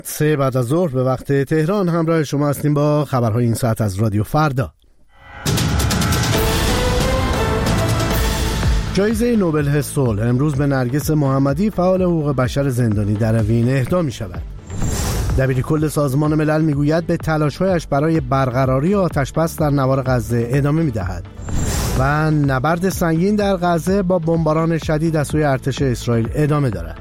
3 بعد از ظهر به وقت تهران همراه شما هستیم با خبرهای این ساعت از رادیو فردا. جایزه نوبل صلح امروز به نرگس محمدی فعال حقوق بشر زندانی در اوین اهدا می شود. دبیرکل سازمان ملل میگوید به تلاش‌هایش برای برقراری آتش‌بس در نوار غزه ادامه می‌دهد و نبرد سنگین در غزه با بمباران شدید از سوی ارتش اسرائیل ادامه دارد.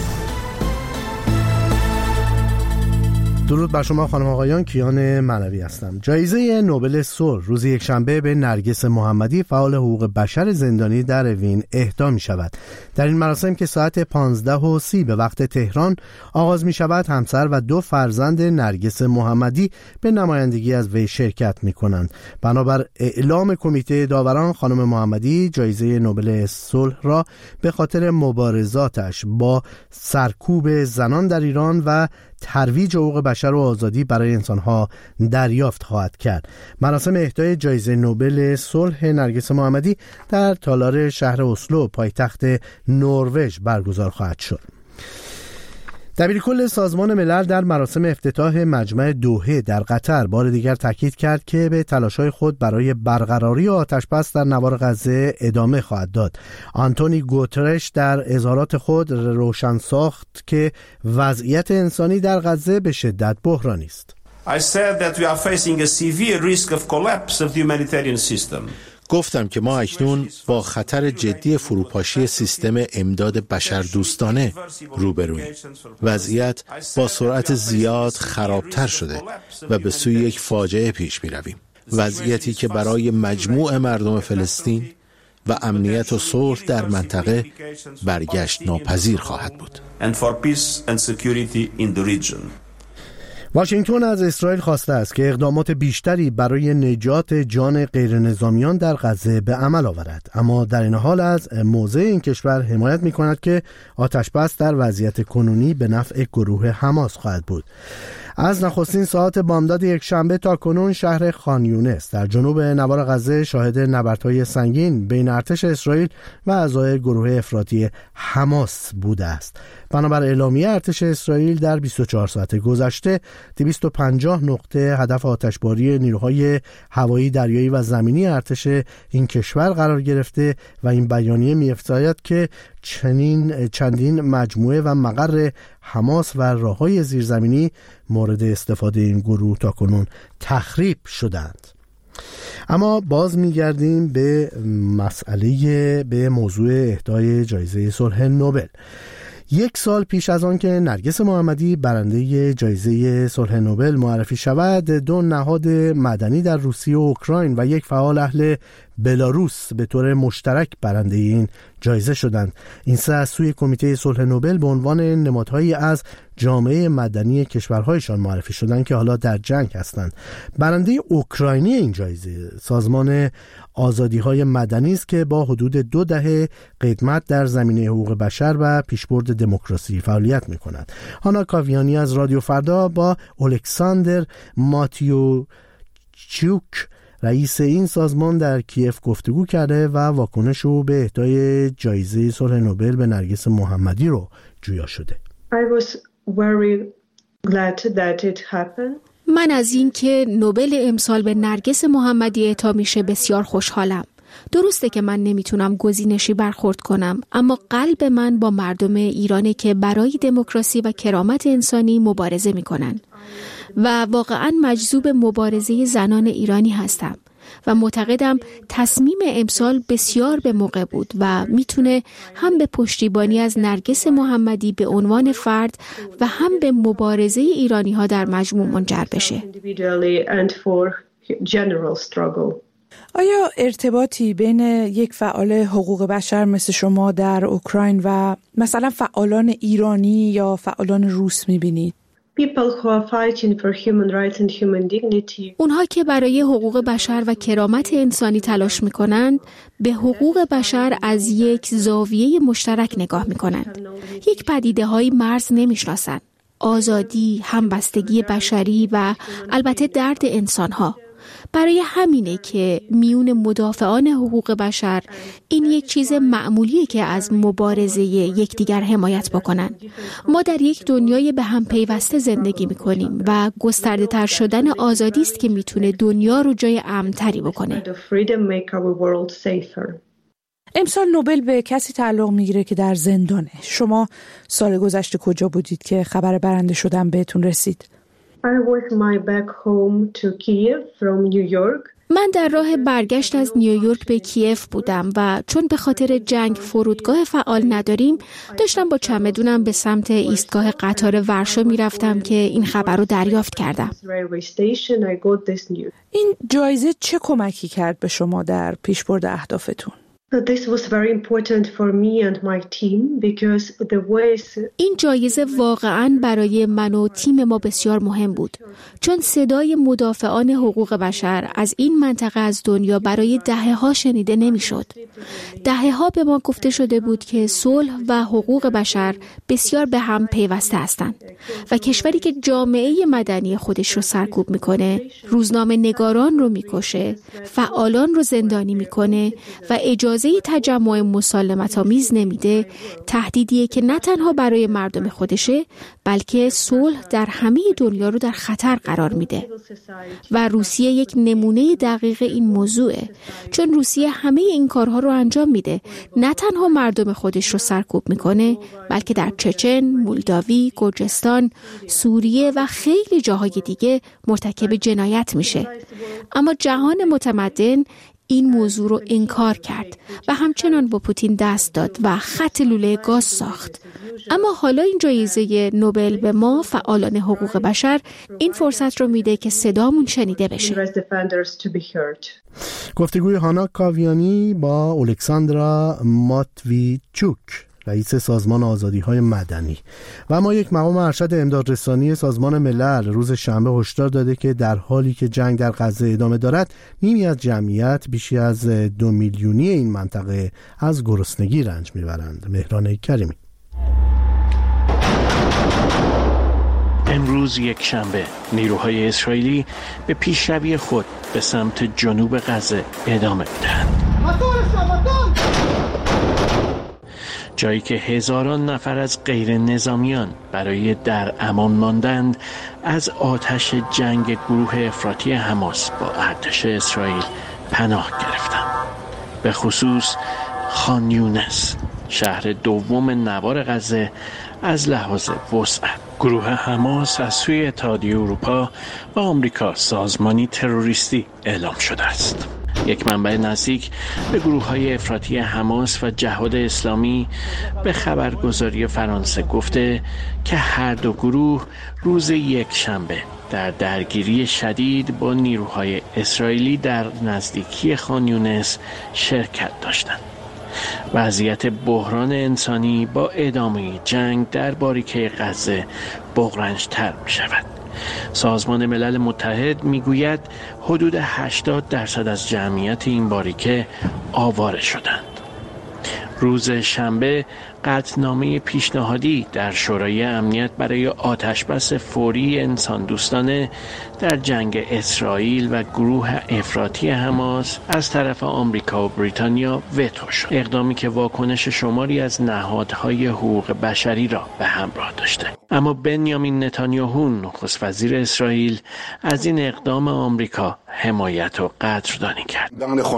درود بر شما خانم آقایان، کیان معنوی هستم. جایزه نوبل صلح روز یکشنبه به نرگس محمدی فعال حقوق بشر زندانی در اوین اهدا می شود. در این مراسم که ساعت 15:30 به وقت تهران آغاز می شود، همسر و 2 فرزند نرگس محمدی به نمایندگی از وی شرکت می کنند. بنابر اعلام کمیته داوران، خانم محمدی جایزه نوبل صلح را به خاطر مبارزاتش با سرکوب زنان در ایران و ترویج حقوق بشر و آزادی برای انسانها دریافت خواهد کرد. مراسم اهدای جایزه نوبل صلح نرگس محمدی در تالار شهر اسلو پایتخت نروژ برگزار خواهد شد. دبیرکل سازمان ملل در مراسم افتتاح مجمع دوحه در قطر بار دیگر تاکید کرد که به تلاش‌های خود برای برقراری آتش‌بس در نوار غزه ادامه خواهد داد. آنتونی گوترش در اظهارات خود روشن ساخت که وضعیت انسانی در غزه به شدت بحرانی است. I said that we are facing a severe risk of collapse of the humanitarian system. گفتم که ما اکنون با خطر جدی فروپاشی سیستم امداد بشردوستانه روبرویم. وضعیت با سرعت زیاد خرابتر شده و به سوی یک فاجعه پیش می رویم. وضعیتی که برای مجموع مردم فلسطین و امنیت و صلح در منطقه برگشت ناپذیر خواهد بود. واشنگتن از اسرائیل خواسته است که اقدامات بیشتری برای نجات جان غیرنظامیان در غزه به عمل آورد، اما در این حال از موضع این کشور حمایت می‌کند که آتش‌بس در وضعیت کنونی به نفع گروه حماس خواهد بود. از نخستین ساعات بامداد یکشنبه تا کنون شهر خان یونس در جنوب نوار غزه شاهد نبردهای سنگین بین ارتش اسرائیل و اعضای گروه افراطی حماس بوده است. بنابر اعلامیه ارتش اسرائیل در 24 ساعت گذشته 250 نقطه هدف آتشباری نیروهای هوایی، دریایی و زمینی ارتش این کشور قرار گرفته و این بیانیه می‌افزاید که چندین مجموعه و مقر حماس و راه‌های زیرزمینی مورد استفاده این گروه تاکنون تخریب شدند. اما باز می‌گردیم به موضوع اهدای جایزه صلح نوبل. 1 سال پیش از آن که نرگس محمدی برنده جایزه صلح نوبل معرفی شود، 2 نهاد مدنی در روسیه و اوکراین و 1 فعال اهل بلاروس به طور مشترک برنده این جایزه شدند. این 3 از سوی کمیته صلح نوبل به عنوان نمادهایی از جامعه مدنی کشورهایشان معرفی شدند که حالا در جنگ هستند. برنده اوکراینی این جایزه سازمان آزادی‌های مدنی است که با حدود 2 دهه خدمت در زمینه حقوق بشر و پیشبرد دموکراسی فعالیت می‌کند. هانا کاویانی از رادیو فردا با الکساندر ماتیوچوک رئیس این سازمان در کیف گفتگو کرده و واکنش او به اهدای جایزه صلح نوبل به نرگس محمدی رو جویا شده. من از این که نوبل امسال به نرگس محمدی اعطا میشه بسیار خوشحالم. درسته که من نمیتونم گزینشی برخورد کنم، اما قلب من با مردم ایرانه که برای دموکراسی و کرامت انسانی مبارزه میکنن و واقعا مجذوب مبارزه زنان ایرانی هستم و معتقدم تصمیم امسال بسیار به موقع بود و میتونه هم به پشتیبانی از نرگس محمدی به عنوان فرد و هم به مبارزه ایرانی ها در مجموع منجر بشه. آیا ارتباطی بین یک فعال حقوق بشر مثل شما در اوکراین و مثلا فعالان ایرانی یا فعالان روس میبینید؟ اونها که برای حقوق بشر و کرامت انسانی تلاش میکنند به حقوق بشر از یک زاویه مشترک نگاه میکنند. یک پدیده های مرز نمیشناسند. آزادی، همبستگی بشری و البته درد انسانها. برای همینه که میون مدافعان حقوق بشر این یک چیز معمولیه که از مبارزه یکدیگر حمایت بکنن. ما در یک دنیای به هم پیوسته زندگی میکنیم و گسترده تر شدن آزادی است که میتونه دنیا رو جای امن‌تری بکنه. امسال نوبل به کسی تعلق میگیره که در زندانه. شما سال گذشته کجا بودید که خبر برنده شدن بهتون رسید؟ من در راه برگشت از نیویورک به کیف بودم و چون به خاطر جنگ فرودگاه فعال نداریم، داشتم با چمدونم به سمت ایستگاه قطار ورشو میرفتم که این خبر رو دریافت کردم. این جایزه چه کمکی کرد به شما در پیشبرد اهدافتون؟ این جایزه واقعاً برای من و تیم ما بسیار مهم بود، چون صدای مدافعان حقوق بشر از این منطقه از دنیا برای دهه‌ها شنیده نمی‌شد. دهه‌ها به ما گفته شده بود که صلح و حقوق بشر بسیار به هم پیوسته هستند و کشوری که جامعه مدنی خودش رو سرکوب می‌کنه، روزنامه نگاران رو می‌کشه، فعالان رو زندانی می‌کنه و اجازه تجمع مسالمت‌آمیز نمیده، تهدیدیه که نه تنها برای مردم خودشه بلکه صلح در همه دنیا رو در خطر قرار میده. و روسیه یک نمونه دقیق این موضوعه، چون روسیه همه این کارها رو انجام میده، نه تنها مردم خودش رو سرکوب میکنه بلکه در چچن، مولداوی، گرجستان، سوریه و خیلی جاهای دیگه مرتکب جنایت میشه. اما جهان متمدن این موضوع رو انکار کرد و همچنان با پوتین دست داد و خط لوله گاز ساخت. اما حالا این جایزه نوبل به ما فعالان حقوق بشر این فرصت رو میده که صدامون شنیده بشه. گفتگوی هانا کاویانی با الکساندرا ماتویچوک، رئیس سازمان آزادی‌های مدنی. و اما یک مقام ارشد امدادرسانی سازمان ملل روز شنبه هشدار داده که در حالی که جنگ در غزه ادامه دارد، نیمی از جمعیت، بیشی از 2 میلیونی این منطقه از گرسنگی رنج میبرند. مهران کریمی. امروز یک شنبه نیروهای اسرائیلی به پیشروی خود به سمت جنوب غزه ادامه می‌دهند. جایی که هزاران نفر از غیر نظامیان برای در امان ماندند از آتش جنگ گروه افراطی حماس با ارتش اسرائیل پناه گرفتند. به خصوص خان یونس، شهر دوم نوار غزه از لحاظ وسعت. گروه حماس از سوی اتحادیه اروپا و آمریکا سازمانی تروریستی اعلام شده است. یک منبع نزدیک به گروه‌های افراطی حماس و جهاد اسلامی به خبرگزاری فرانسه گفته که هر دو گروه روز یک شنبه در درگیری شدید با نیروهای اسرائیلی در نزدیکی خان یونس شرکت داشتند. وضعیت بحران انسانی با ادامه جنگ در باریکه غزه بغرنج‌تر می‌شود. سازمان ملل متحد میگوید حدود 80% از جمعیت این باریکه آواره شدند. روز شنبه قطعنامه پیشنهادی در شورای امنیت برای آتشبس فوری انسان دوستانه در جنگ اسرائیل و گروه افراطی حماس از طرف آمریکا و بریتانیا وتو شد. اقدامی که واکنش شماری از نهادهای حقوق بشری را به همراه داشته. اما بنیامین نتانیاهو نخست وزیر اسرائیل از این اقدام آمریکا حمایت و قدردانی کرد.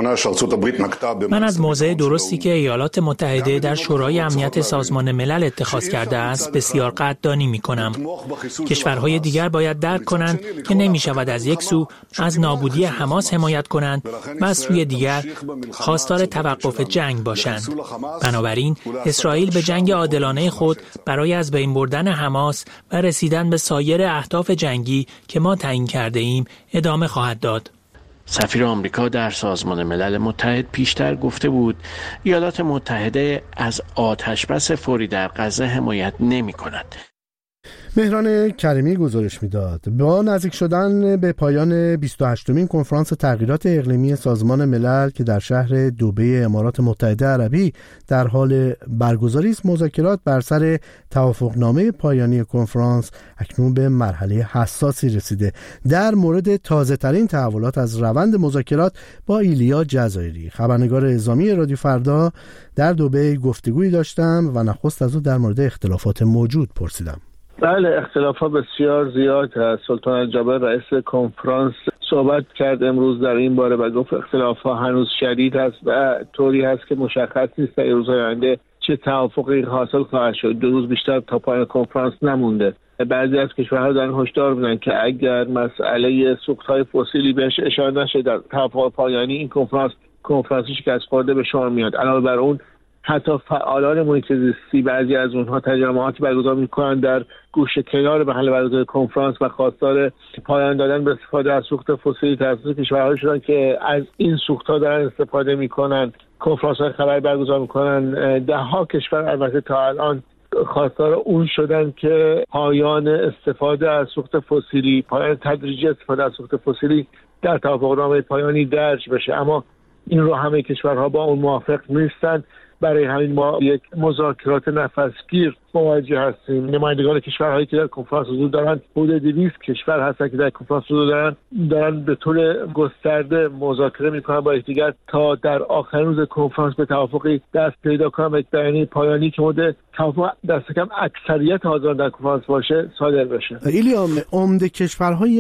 من از موضع درستی که ایالات متحده در شورای امنیت سازمان ملل اتخاذ کرده است بسیار قدردانی می‌کنم. کشورهای دیگر باید درک کنند که نمی‌شود از یک سو از نابودی حماس حمایت کنند و از سوی دیگر خواستار توقف جنگ باشند. بنابراین اسرائیل به جنگ عادلانه خود برای از بین بردن حماس و رسیدن به سایر اهداف جنگی که ما تعیین کرده ایم ادامه خواهد داد. سفیر آمریکا در سازمان ملل متحد پیشتر گفته بود ایالات متحده از آتشبس فوری در غزه حمایت نمی کند. مهران کریمی گزارش میداد. با نزدیک شدن به پایان 28مین کنفرانس تغییرات اقلیمی سازمان ملل که در شهر دبی امارات متحده عربی در حال برگزاری است، مذاکرات بر سر توافقنامه پایانی کنفرانس اکنون به مرحله حساسی رسیده. در مورد تازه‌ترین تحولات از روند مذاکرات با ایلیا جزایری، خبرنگار اعزامی رادیو فردا، در دبی گفتگویی داشتم و نخست از او در مورد اختلافات موجود پرسیدم. بله، اختلافات بسیار زیاد هست. سلطان الجابر رئیس کنفرانس صحبت کرد امروز در این باره و گفت اختلافات هنوز شدید هست و طوری هست که مشخص نیست در روزهای آینده چه توافقی حاصل خواهد شد. 2 روز بیشتر تا پایان کنفرانس نمونده. بعضی از کشورها دارن هشدار میدن که اگر مسئله سوخت‌های فسیلی بهش اشاره نشه در توافق پایانی، این کنفرانسی شکست خورده به شمار میاد. علاوه بر اون حتی فعالان محیط زیستی، بعضی از اونها تجمعاتی برگزار میکنن در گوشه کنار محل برگزاری کنفرانس و خواستار پایان دادن به استفاده از سوخت فسیلی توسط کشورهایی شدن که از این سوخت‌ها دارن استفاده میکنن. کنفرانس‌های خبری برگزار میکنن. 10 کشور البته تا الان خواستار اون شدن که پایان استفاده از سوخت فسیلی، پایان تدریجی استفاده از سوخت فسیلی در توافقنامه پایانی درج بشه، اما این رو همه کشورها با اون موافق نیستن. برای همین ما یک مذاکرات نفسگیر مواجه هستیم. نمایندگان کشورهایی که در کنفرانس حضور دارند، حدود 200 کشور هستند که در کنفرانس حضور دارن به طور گسترده مذاکره میکنن با یکدیگر تا در آخر روز کنفرانس به توافقی دست پیدا کنن و یک بیانیه پایانی که مورد توافق دست کم اکثریت حاضران در کنفرانس باشه صادر بشه. ایلیا، عمده کشورهای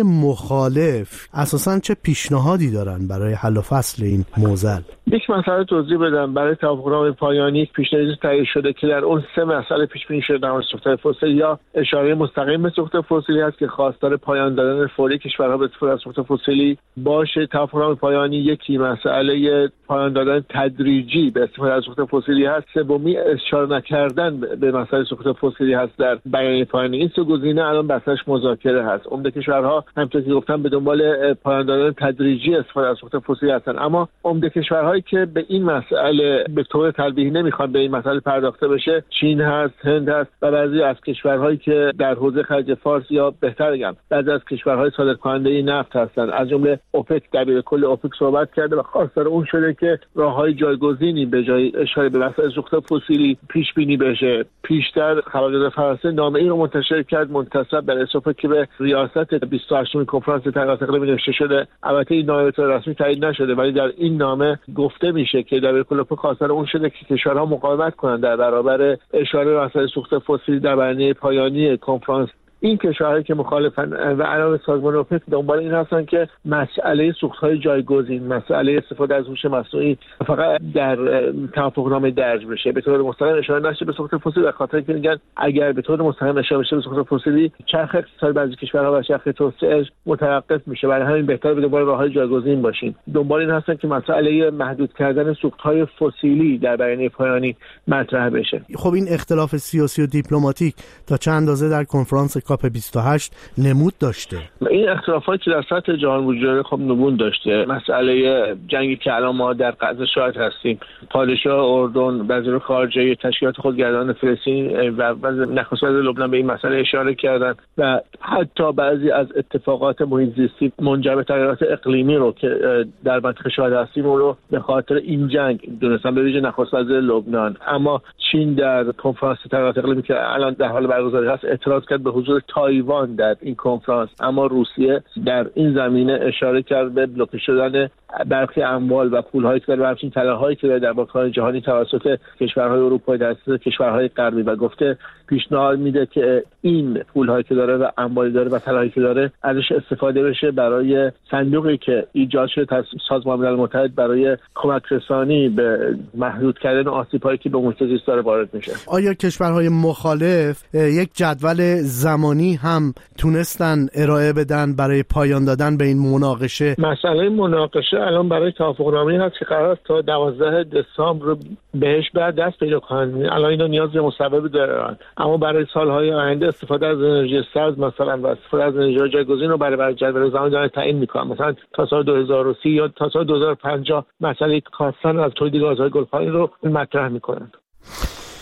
مخالف اساساً چه پیشنهادی دارن برای حل و فصل این معضل؟ یک مسئله توضیح بدم. برای توافقنامه پایانی یک پیشنهادی تهیه شده که در اون 3 مسئله پیش بینی شده. در مورد سوخت‌های فسیلی یا اشاره مستقیم به سوخت فسیلی است که خواستار پایان دادن فوری کشورها به استفاده از سوخت فسیلی باشه. توافقنامه پایانی یکی مسئله پایان دادن تدریجی به استفاده از سوخت فسیلی هست. سومی اشاره نکردن به مسئله سوخت فسیلی هست در بیانیه پایانی. این 3 گزینه الان بحثش مذاکره هست. عمده کشورها همونطور که گفتم به دنبال پایان دادن تدریجی استفاده از سوخت فسیلی هستند، اما عمده کشورهایی که به این مسئله به طور تلویحی نمیخوان به این مسئله پرداخته بشه چین هست، هند هست و بعضی از کشورهایی که در حوزه خلیج فارس یا بهتر بگم بعضی از کشورهای صادرکننده نفت هستند. از جمله اوپک، دبیرکل اوپک صحبت کرده و خواستار اون شده که راههای جایگزینی به جای اشاره به مسئله سوخت فسیلی پیش بینی بشه. پیشتر خبرگزاری فرانسه نامه‌ای رو منتشر کرد منتسب به رئیس اوپک که به ریاست 28مین کنفرانس تغییرات اقلیمی نوشته شده. البته این نامه به طور رسمی تایید نشده، ولی در این نامه گفته میشه که دبیرکل اوپک خواستار اون شده که کشورها مقاومت کنند در برابر اشاره به مسئله سوخت فسیلی در بیانیه پایانی کنفرانس. این کشورهایی که مخالفن و علاوه سازمان اوپک دنبال این هستن که مسئله سوخت‌های جایگزین، مسئله استفاده از هوش مصنوعی فقط در توافقنامه درج بشه، به طور مستقیم اشاره نشه به سوخت فسیلی، به خاطر اینکه میگن اگر به طور مستقیم اشاره بشه به سوخت فسیلی چرخ اقتصادی بعضی کشورها و چرخ توسعه متوقف میشه. برای همین بهتره به دنبال راههای جایگزین باشیم. دنبال این هستن که مسئله محدود کردن سوخت‌های فسیلی در بیانیه پایانی مطرح بشه. خب این اختلاف سیاسی و دیپلماتیک تا چند اندازه در کنفرانس کاپ 28 نمود داشته؟ این اختلافاتی که در سطح جهان وجود داره خب نمود داشته. مسئله جنگی که الان ما در غزه شاهد هستیم، پادشاه اردن، وزیر خارجه تشکیلات خودگردان فلسطین و نخست وزیر لبنان به این مسئله اشاره کردن و حتی بعضی از اتفاقات محیط زیستی منجر به تغییرات اقلیمی رو که در منطقه شاهد هستیم رو به خاطر این جنگ دونستن، به ویژه نخست وزیر لبنان. اما چین در کنفرانس تغییرات اقلیمی که الان در حال برگزاری هست اعتراض کرد به حضور تایوان در این کنفرانس، اما روسیه در این زمینه اشاره کرد به بلوکه شدن برخی اموال و پول‌هایی که داره و همچنین طلاهایی که در بانک‌های جهانی توسط کشورهای اروپایی توسط کشورهای غربی و گفته پیشنهاد میده که این پول‌هایی که داره و اموالی داره و طلاهایی که داره ازش استفاده بشه برای صندوقی که ایجاد شده توسط سازمان ملل متحد برای کمک رسانی به محدود کردن آسیب‌هایی که به محیط زیست داره وارد میشه. آیا کشورهای مخالف یک جدول زمانی هم تونستن ارائه بدن برای پایان دادن به این مناقشه؟ مسئله مناقشه الان برای توافقنامه‌ای هست که قرار است تا 12 دسامبر بهش بعد دست پیدا کنند. الان اینا نیاز به مصوبه دارن، اما برای سالهای آینده استفاده از انرژی سبز مثلا و استفاده از انرژی جایگزین رو برای جدول زمانی دارن تعیین میکنن. مثلا تا سال 2030 یا تا سال 2050 مسئله کاستن از تولید گازهای گلخانه‌ای رو مطرح میکنن.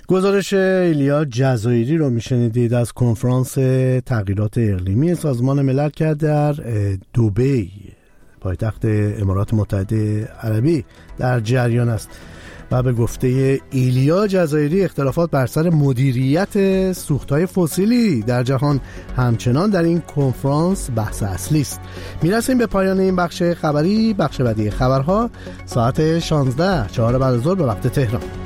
گزارش ایلیا جزایری رو میشنیدید از کنفرانس تغییرات اقلیمی سازمان ملل که در دبی پایتخت امارات متحده عربی در جریان است و به گفته ایلیا جزایری اختلافات بر سر مدیریت سوختهای فسیلی در جهان همچنان در این کنفرانس بحث اصلی است. میرسیم به پایان این بخش خبری. بخش بعدی خبرها ساعت 16 4 بعد از ظهر به وقت تهران.